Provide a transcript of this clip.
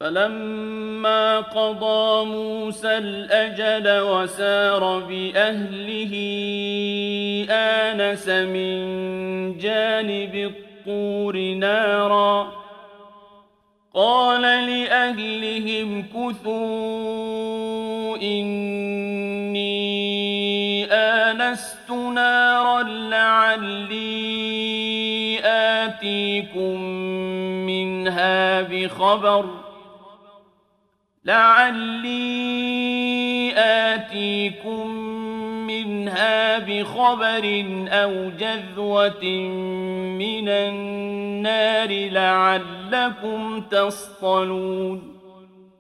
فلما قضى موسى الأجل وسار بأهله آنس من جانب الطور نارا قال لأهلهم كثوا إني آنست نارا لعلي آتيكم منها بخبر أو جذوة من النار لعلكم تصطلون